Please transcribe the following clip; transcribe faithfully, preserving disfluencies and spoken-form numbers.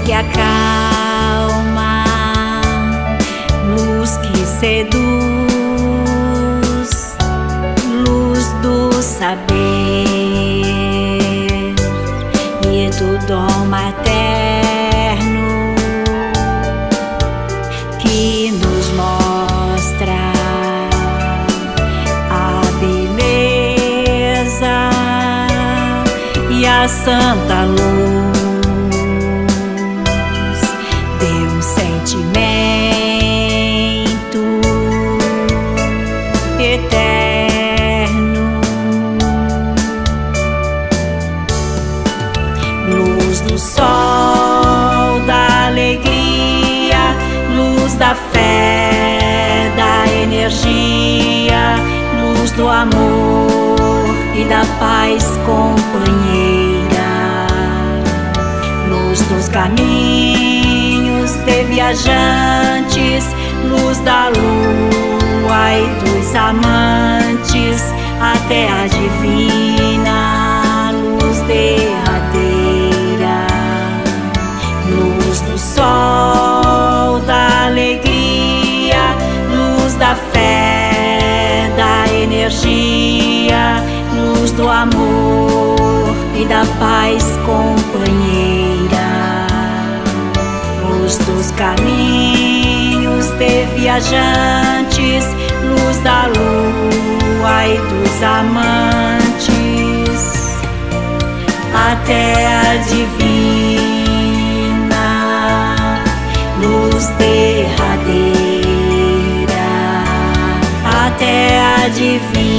que acalma, luz que seduz, luz do saber e do dom materno que nos mostra a beleza e a santa luz de um sentimento eterno, luz do sol, da alegria, luz da fé, da energia, luz do amor e da paz companheira, luz dos caminhos de viajantes, luz da lua e dos amantes, até a divina luz derradeira, luz do sol, da alegria, luz da fé, da energia, luz do amor e da paz companheira, luz dos caminhos de viajantes, luz da lua e dos amantes, até a divina luz derradeira, até a divina